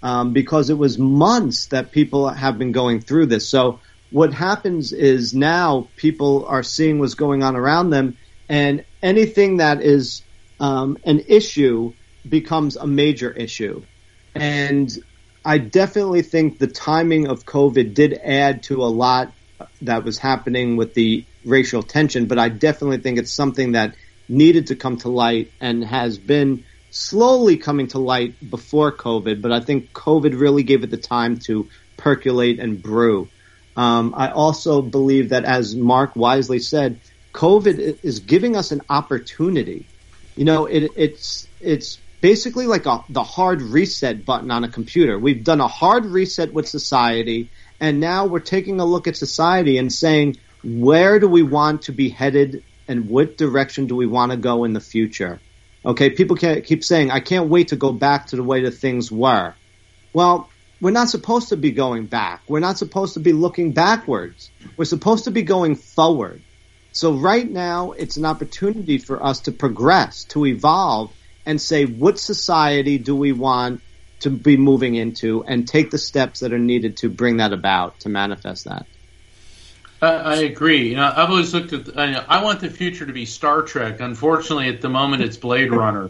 um, because it was months that people have been going through this. So what happens is now people are seeing what's going on around them, and anything that is um, an issue becomes a major issue. And I definitely think the timing of COVID did add to a lot that was happening with the racial tension, but I definitely think it's something that needed to come to light and has been slowly coming to light before COVID, but I think COVID really gave it the time to percolate and brew. Um, I also believe that, as Mark wisely said, COVID is giving us an opportunity. You know, it, it's it's basically like a, the hard reset button on a computer. We've done a hard reset with society, and now we're taking a look at society and saying, where do we want to be headed and what direction do we want to go in the future? Okay, people can't keep saying, I can't wait to go back to the way that things were. Well, we're not supposed to be going back. We're not supposed to be looking backwards. We're supposed to be going forward. So right now, it's an opportunity for us to progress, to evolve, and say, what society do we want to be moving into, and take the steps that are needed to bring that about, to manifest that. Uh, I agree. You know, I've always looked at. I, know, I want the future to be Star Trek. Unfortunately, at the moment, it's Blade Runner.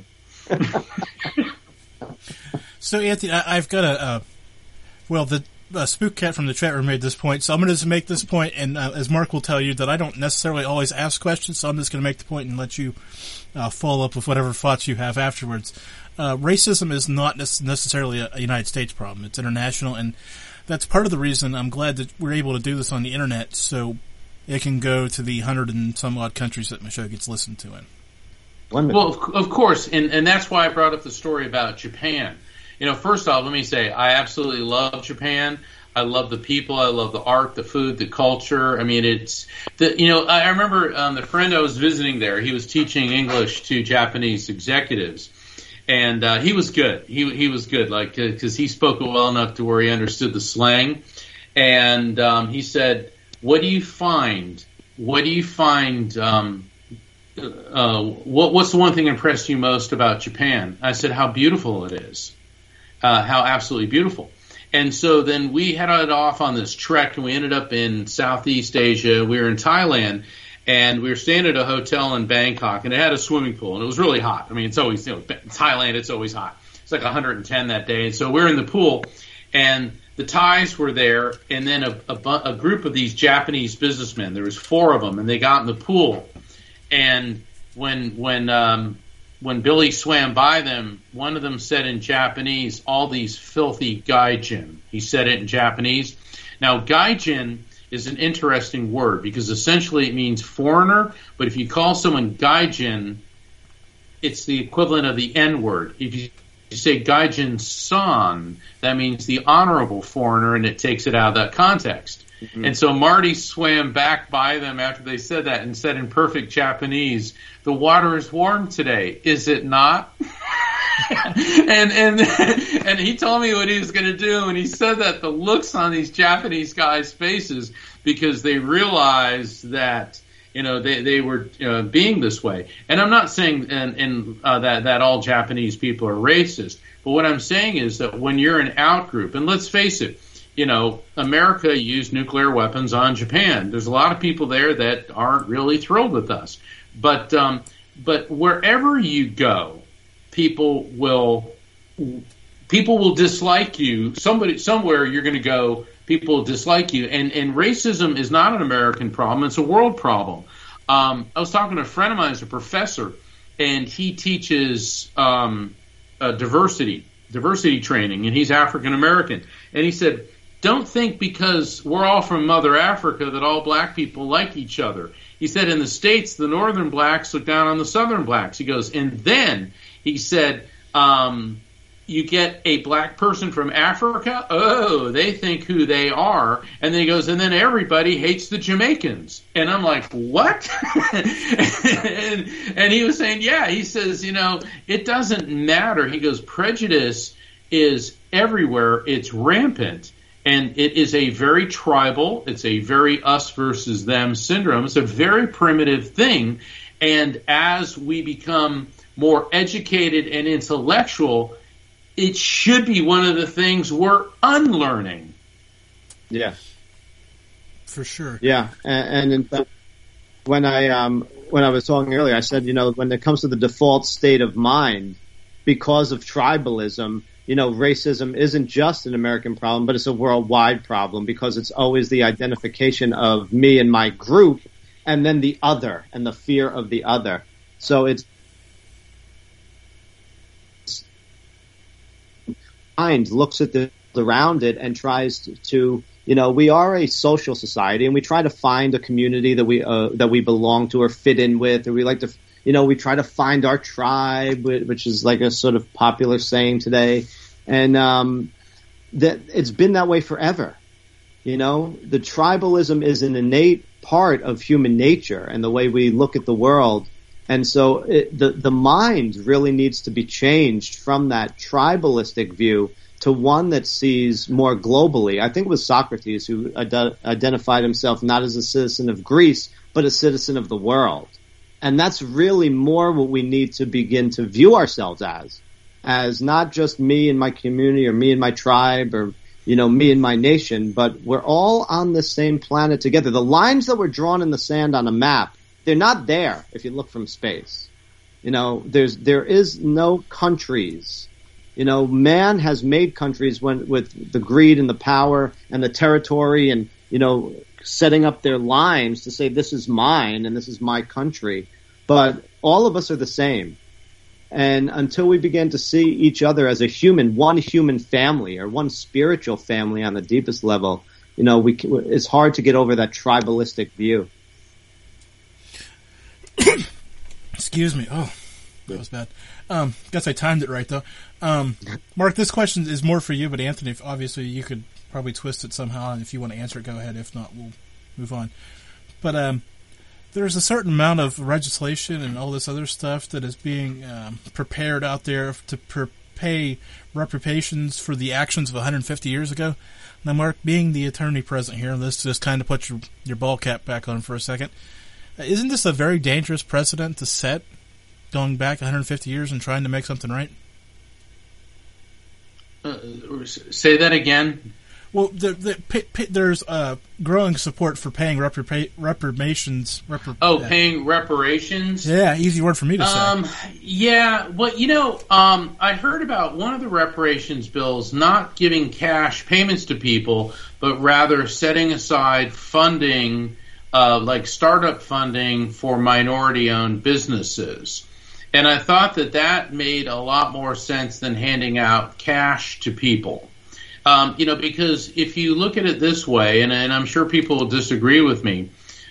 So, Anthony, I, I've got a. Uh, well, the uh, Spook Cat from the chat room made this point, so I'm going to just make this point, and uh, as Mark will tell you, that I don't necessarily always ask questions, so I'm just going to make the point and let you uh, follow up with whatever thoughts you have afterwards. Uh, racism is not necessarily a, a United States problem. It's international, and that's part of the reason I'm glad that we're able to do this on the internet, so it can go to the hundred and some odd countries that my show gets listened to in. Well, of, of course, and, and that's why I brought up the story about Japan. You know, first off, let me say, I absolutely love Japan. I love the people. I love the art, the food, the culture. I mean, it's, the, you know, I remember um, the friend I was visiting there, he was teaching English to Japanese executives. And uh, he was good. He he was good, like because he spoke it well enough to where he understood the slang. And um, he said, "What do you find? What do you find? Um, uh, what what's the one thing that impressed you most about Japan?" I said, "How beautiful it is. Uh, how absolutely beautiful." And so then we headed off on this trek, and we ended up in Southeast Asia. We were in Thailand. And we were staying at a hotel in Bangkok, and it had a swimming pool, and it was really hot. I mean, it's always, you know, Thailand, it's always hot. It's like one hundred ten that day. And so we're in the pool, and the Thais were there, and then a, a, a group of these Japanese businessmen. There was four of them, and they got in the pool. And when when um, when Billy swam by them, one of them said in Japanese, "All these filthy gaijin." He said it in Japanese. Now, gaijin is an interesting word because essentially it means foreigner, but if you call someone gaijin, it's the equivalent of the N-word. If you say gaijin-san, that means the honorable foreigner, and it takes it out of that context. Mm-hmm. And so Marty swam back by them after they said that and said in perfect Japanese, "The water is warm today, is it not?" and and and he told me what he was going to do, and he said that the looks on these Japanese guys' faces, because they realized that, you know, they they were uh, being this way. And I'm not saying and, and uh, that that all Japanese people are racist, but what I'm saying is that when you're an out group, and let's face it, you know, America used nuclear weapons on Japan. There's a lot of people there that aren't really thrilled with us, but um, but wherever you go, people will people will dislike you. Somebody somewhere you're going to go, people dislike you, and and racism is not an American problem; it's a world problem. Um, I was talking to a friend of mine who's a professor, and he teaches um, uh, diversity diversity training, and he's African American, and he said, "Don't think because we're all from Mother Africa that all black people like each other." He said, "In the States, the northern blacks look down on the southern blacks." He goes, and then he said, um, you get a black person from Africa, oh, they think who they are. And then he goes, and then everybody hates the Jamaicans. And I'm like, what? and, and he was saying, yeah, he says, you know, it doesn't matter. He goes, prejudice is everywhere. It's rampant. And it is a very tribal, it's a very us versus them syndrome. It's a very primitive thing. And as we become more educated and intellectual, it should be one of the things we're unlearning. Yeah. For sure. Yeah, and, and in fact, when I um, when I was talking earlier, I said, you know, when it comes to the default state of mind, because of tribalism, you know, racism isn't just an American problem, but it's a worldwide problem because it's always the identification of me and my group, and then the other, and the fear of the other. So it's mind looks at the around it and tries to, to you know, we are a social society, and we try to find a community that we uh, that we belong to or fit in with, or we like to, you know, we try to find our tribe, which is like a sort of popular saying today, and um, that it's been that way forever. You know, the tribalism is an innate part of human nature and the way we look at the world, and so it, the the mind really needs to be changed from that tribalistic view to one that sees more globally. I think it was Socrates who ad- identified himself not as a citizen of Greece, but a citizen of the world. And that's really more what we need to begin to view ourselves as, as not just me and my community or me and my tribe or, you know, me and my nation, but we're all on the same planet together. The lines that were drawn in the sand on a map, they're not there if you look from space. You know, there's, there is no countries. You know, man has made countries when, with the greed and the power and the territory and, you know, setting up their lines to say this is mine and this is my country. But all of us are the same. And until we begin to see each other as a human, one human family or one spiritual family on the deepest level, you know, we it's hard to get over that tribalistic view. Excuse me. Oh, that was bad. Um, guess I timed it right, though. Um, Mark, this question is more for you, but Anthony, if, obviously you could probably twist it somehow, and if you want to answer it, go ahead. If not, we'll move on. But um, there's a certain amount of legislation and all this other stuff that is being um, prepared out there to per- pay reparations for the actions of one hundred fifty years ago. Now, Mark, being the attorney present here, let's just kind of put your, your ball cap back on for a second. Uh, isn't this a very dangerous precedent to set, going back one hundred fifty years and trying to make something right? Uh, say that again. Well, the, the, p- p- there's uh, growing support for paying repara- reparations. Repar- oh, uh, paying reparations? Yeah, easy word for me to say. Um, yeah, well, you know, um, I heard about one of the reparations bills not giving cash payments to people, but rather setting aside funding, uh, like startup funding for minority-owned businesses. And I thought that that made a lot more sense than handing out cash to people. Um, you know, because if you look at it this way, and, and I'm sure people will disagree with me,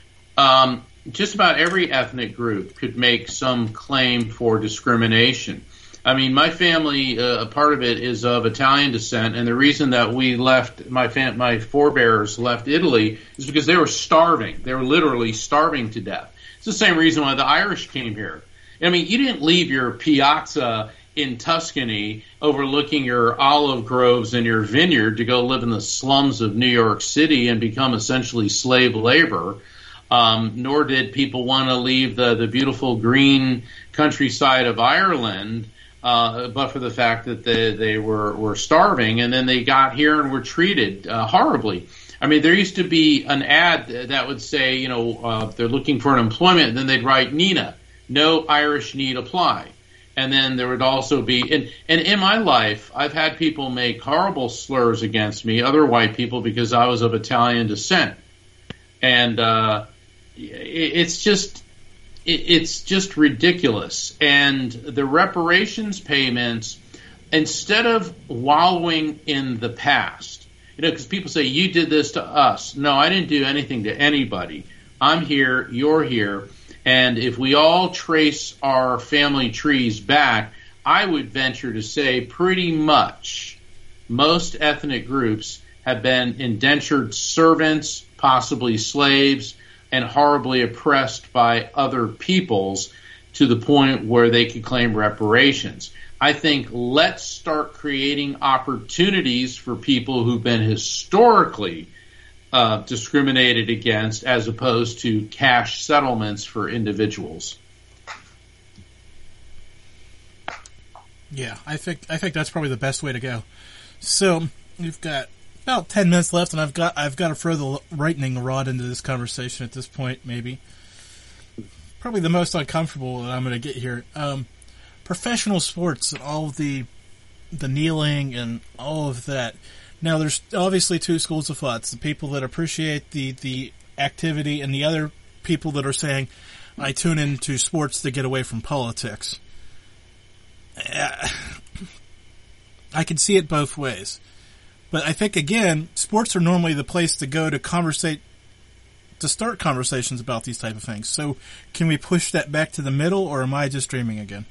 um, just about every ethnic group could make some claim for discrimination. I mean, my family, uh, a part of it is of Italian descent, and the reason that we left, my fam- my forebears left Italy is because they were starving. They were literally starving to death. It's the same reason why the Irish came here. I mean, you didn't leave your piazza in Tuscany overlooking your olive groves and your vineyard to go live in the slums of New York City and become essentially slave labor. Um, nor did people want to leave the, the beautiful green countryside of Ireland, uh, but for the fact that they, they were, were starving, and then they got here and were treated uh, horribly. I mean, there used to be an ad that would say, you know, uh, they're looking for an employment, and then they'd write Nina, no Irish need apply. And then there would also be, and, and in my life, I've had people make horrible slurs against me, other white people, because I was of Italian descent. And uh, it, it's just, it, it's just ridiculous. And the reparations payments, instead of wallowing in the past, you know, because people say, you did this to us. No, I didn't do anything to anybody. I'm here, you're here. And if we all trace our family trees back, I would venture to say pretty much most ethnic groups have been indentured servants, possibly slaves, and horribly oppressed by other peoples to the point where they could claim reparations. I think let's start creating opportunities for people who've been historically Uh, discriminated against, as opposed to cash settlements for individuals. Yeah, I think I think that's probably the best way to go. So we've got about ten minutes left, and I've got I've got to throw the lightning rod into this conversation at this point. Maybe probably the most uncomfortable that I'm going to get here. Um, professional sports and all of the the kneeling and all of that. Now, there's obviously two schools of thoughts: the people that appreciate the the activity, and the other people that are saying, "I tune into sports to get away from politics." Uh, I can see it both ways. But I think, again, sports are normally the place to go to conversate, to start conversations about these type of things. So can we push that back to the middle, or am I just dreaming again?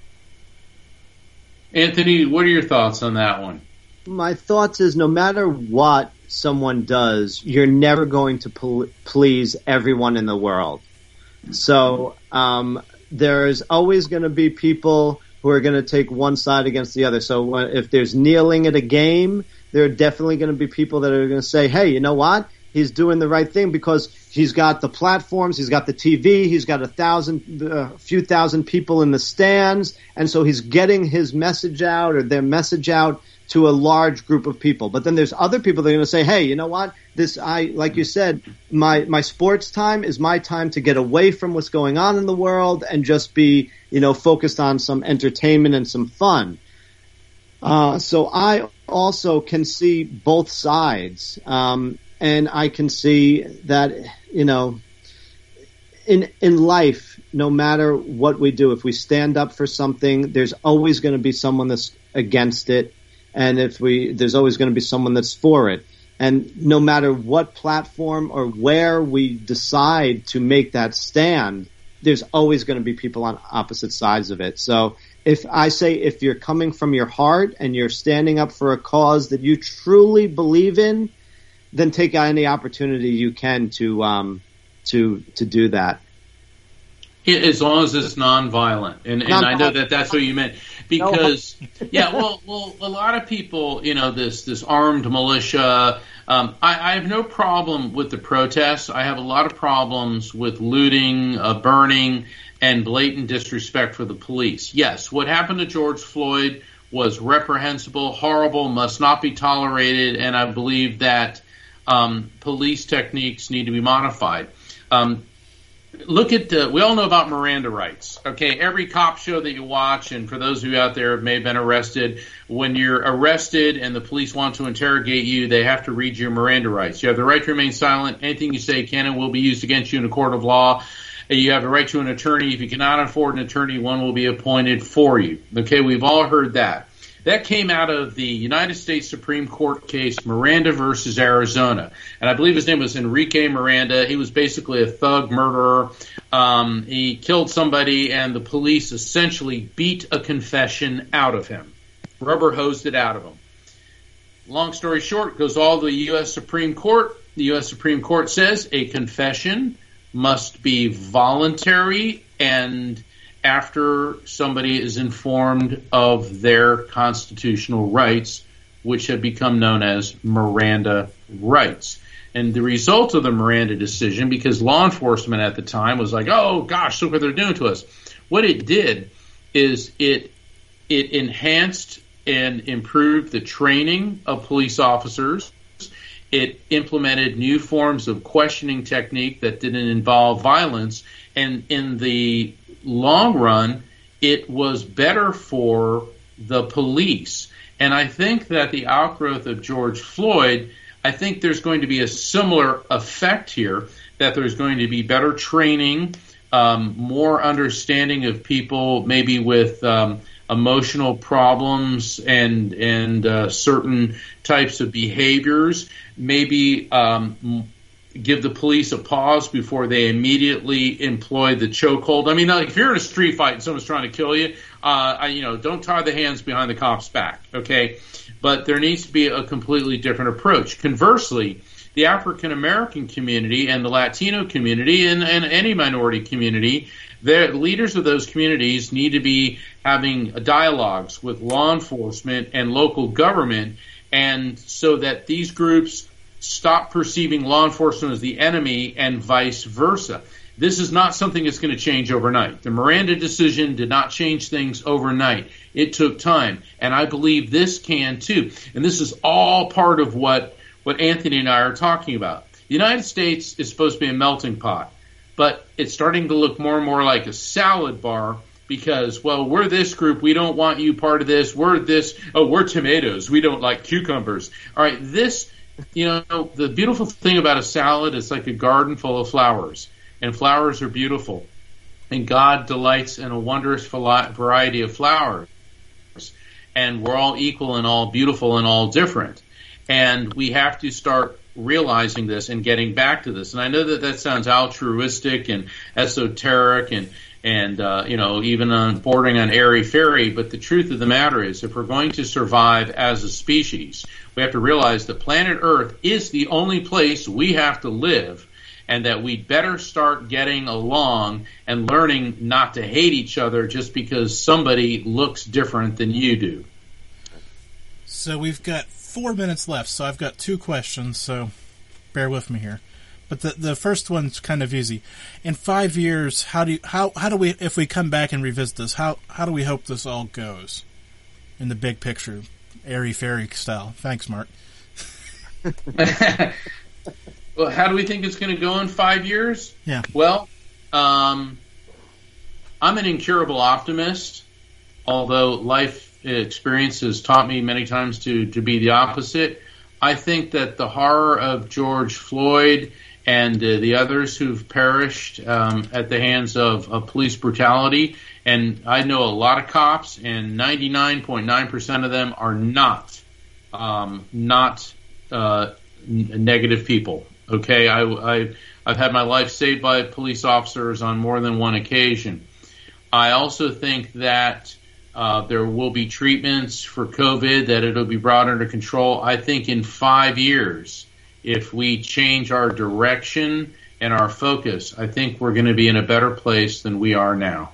Anthony, what are your thoughts on that one? My thoughts is no matter what someone does, you're never going to pl- please everyone in the world. So um, there's always going to be people who are going to take one side against the other. So when, if there's kneeling at a game, there are definitely going to be people that are going to say, hey, you know what? He's doing the right thing because he's got the platforms, he's got the T V, he's got a thousand, a uh, few thousand people in the stands, and so he's getting his message out or their message out to a large group of people. But then there's other people that are going to say, hey, you know what? This, I, like you said, my, my sports time is my time to get away from what's going on in the world and just be, you know, focused on some entertainment and some fun. Uh, so I also can see both sides. Um, and I can see that, you know, in, in life, no matter what we do, if we stand up for something, there's always going to be someone that's against it. And if we, there's always going to be someone that's for it. And no matter what platform or where we decide to make that stand, there's always going to be people on opposite sides of it. So if I say, if you're coming from your heart and you're standing up for a cause that you truly believe in, then take any opportunity you can to, um, to, to do that. As long as it's nonviolent, and, and I know that that's what you meant, because yeah, well, well, a lot of people, you know, this this armed militia. Um, I, I have no problem with the protests. I have a lot of problems with looting, uh, burning, and blatant disrespect for the police. Yes, what happened to George Floyd was reprehensible, horrible, must not be tolerated, and I believe that um, police techniques need to be modified. Um, Look at, uh, we all know about Miranda rights. Okay, every cop show that you watch, and for those of you out there who may have been arrested, when you're arrested and the police want to interrogate you, they have to read your Miranda rights. You have the right to remain silent. Anything you say can and will be used against you in a court of law. You have the right to an attorney. If you cannot afford an attorney, one will be appointed for you. Okay, we've all heard that. That came out of the United States Supreme Court case Miranda versus Arizona. And I believe his name was Enrique Miranda. He was basically a thug murderer. Um, he killed somebody, and the police essentially beat a confession out of him, rubber hosed it out of him. Long story short, goes all to the U S Supreme Court. The U S Supreme Court says a confession must be voluntary and after somebody is informed of their constitutional rights, which have become known as Miranda rights. And the result of the Miranda decision, because law enforcement at the time was like, oh, gosh, look what they're doing to us. What it did is it it enhanced and improved the training of police officers. It implemented new forms of questioning technique that didn't involve violence. And in the long run, it was better for the police. And I think that the outgrowth of George Floyd, I think there's going to be a similar effect here, that there's going to be better training, um, more understanding of people maybe with um, emotional problems and, and uh, certain types of behaviors, maybe um, give the police a pause before they immediately employ the chokehold. I mean, like if you're in a street fight and someone's trying to kill you, uh, I, you know, don't tie the hands behind the cop's back, okay? But there needs to be a completely different approach. Conversely, the African American community and the Latino community and, and any minority community, the leaders of those communities need to be having dialogues with law enforcement and local government, and so that these groups stop perceiving law enforcement as the enemy and vice versa. This is not something that's going to change overnight. The Miranda decision did not change things overnight. It took time, and I believe this can too. And this is all part of what, what Anthony and I are talking about. The United States is supposed to be a melting pot, but it's starting to look more and more like a salad bar because, well, we're this group. We don't want you part of this. We're this. Oh, we're tomatoes. We don't like cucumbers. All right, this, you know, the beautiful thing about a salad is like a garden full of flowers. And flowers are beautiful. And God delights in a wondrous variety of flowers. And we're all equal and all beautiful and all different. And we have to start realizing this and getting back to this. And I know that that sounds altruistic and esoteric and, and uh, you know, even on bordering on airy-fairy. But the truth of the matter is, if we're going to survive as a species, we have to realize that planet Earth is the only place we have to live. And that we'd better start getting along and learning not to hate each other just because somebody looks different than you do. So we've got four minutes left, so I've got two questions, so bear with me here. But the the first one's kind of easy. In five years, how do you, how how do we, if we come back and revisit this, how how do we hope this all goes in the big picture, airy-fairy style? Thanks, Mark. Well, how do we think it's going to go in five years? Yeah. Well, um, I'm an incurable optimist, although life experience has taught me many times to, to be the opposite. I think that the horror of George Floyd and uh, the others who've perished um, at the hands of, of police brutality, and I know a lot of cops, and ninety-nine point nine percent of them are not, um, not uh, n- negative people. Okay, I, I, I've had my life saved by police officers on more than one occasion. I also think that uh, there will be treatments for COVID, that it'll be brought under control. I think in five years, if we change our direction and our focus, I think we're going to be in a better place than we are now.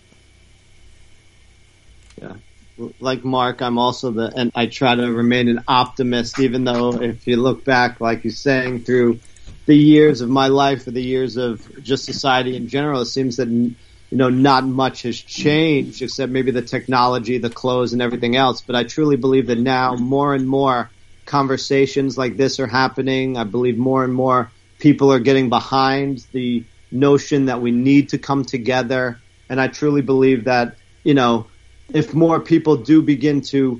Yeah. Like Mark, I'm also the, and I try to remain an optimist, even though if you look back, like you're saying, through the years of my life or the years of just society in general, it seems that, you know, not much has changed except maybe the technology, the clothes and everything else. But I truly believe that now more and more conversations like this are happening. I believe more and more people are getting behind the notion that we need to come together. And I truly believe that, you know, if more people do begin to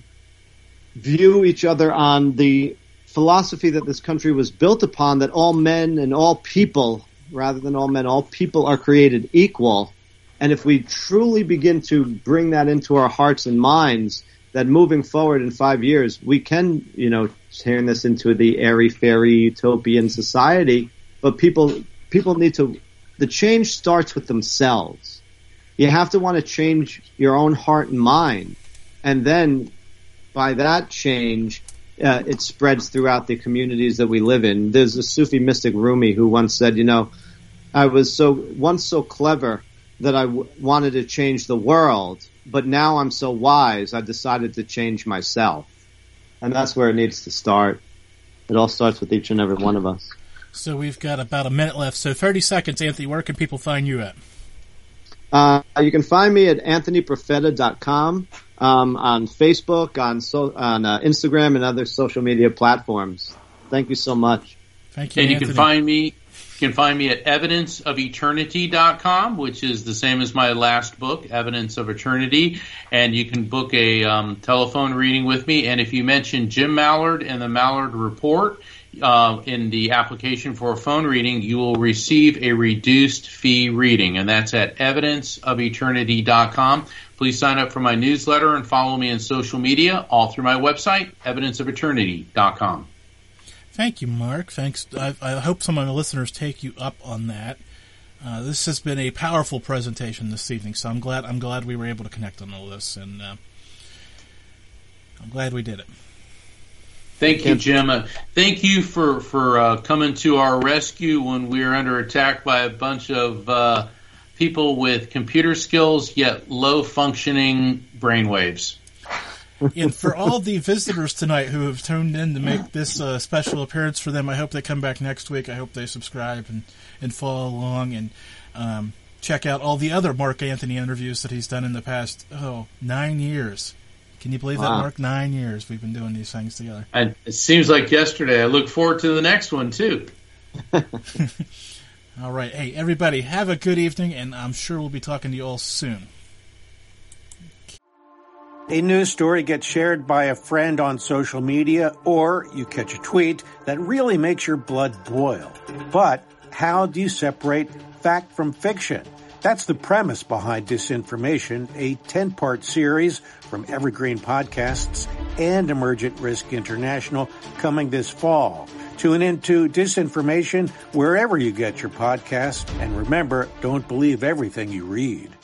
view each other on the philosophy that this country was built upon, that all men and all people, rather than all men, all people are created equal. And if we truly begin to bring that into our hearts and minds, that moving forward in five years, we can, you know, turn this into the airy-fairy utopian society. But people, people need to, the change starts with themselves. You have to want to change your own heart and mind. And then by that change, uh, it spreads throughout the communities that we live in. There's a Sufi mystic Rumi who once said, you know, I was so once so clever that I w- wanted to change the world, but now I'm so wise, I decided to change myself. And that's where it needs to start. It all starts with each and every one of us. So we've got about a minute left. So thirty seconds, Anthony, where can people find you at? Uh, you can find me at anthony profeta dot com, um, on Facebook, on so, on uh, Instagram, and other social media platforms. Thank you so much. Thank you, And you Anthony. can find me, you can find me at evidence of eternity dot com, which is the same as my last book, Evidence of Eternity. And you can book a um, telephone reading with me. And if you mention Jim Mallard and the Mallard Report uh, in the application for a phone reading, you will receive a reduced fee reading. And that's at evidence of eternity dot com. Please sign up for my newsletter and follow me on social media, all through my website, evidence of eternity dot com. Thank you, Mark. Thanks. I, I hope some of my listeners take you up on that. Uh, this has been a powerful presentation this evening, so I'm glad I'm glad we were able to connect on all this, and uh, I'm glad we did it. Thank you, Jim. Uh, thank you for for uh, coming to our rescue when we were under attack by a bunch of uh, people with computer skills yet low functioning brainwaves. And for all the visitors tonight who have tuned in to make this uh, special appearance for them, I hope they come back next week. I hope they subscribe and, and follow along. And Um, check out all the other Mark Anthony interviews that he's done in the past, oh, nine years. Can you believe wow. that, Mark? Nine years we've been doing these things together. And it seems like yesterday. I look forward to the next one, too. All right. Hey, everybody, have a good evening, and I'm sure we'll be talking to you all soon. A news story gets shared by a friend on social media, or you catch a tweet that really makes your blood boil. But how do you separate fact from fiction? That's the premise behind Disinformation, a ten-part series from Evergreen Podcasts and Emergent Risk International coming this fall. Tune into Disinformation wherever you get your podcasts, and remember, don't believe everything you read.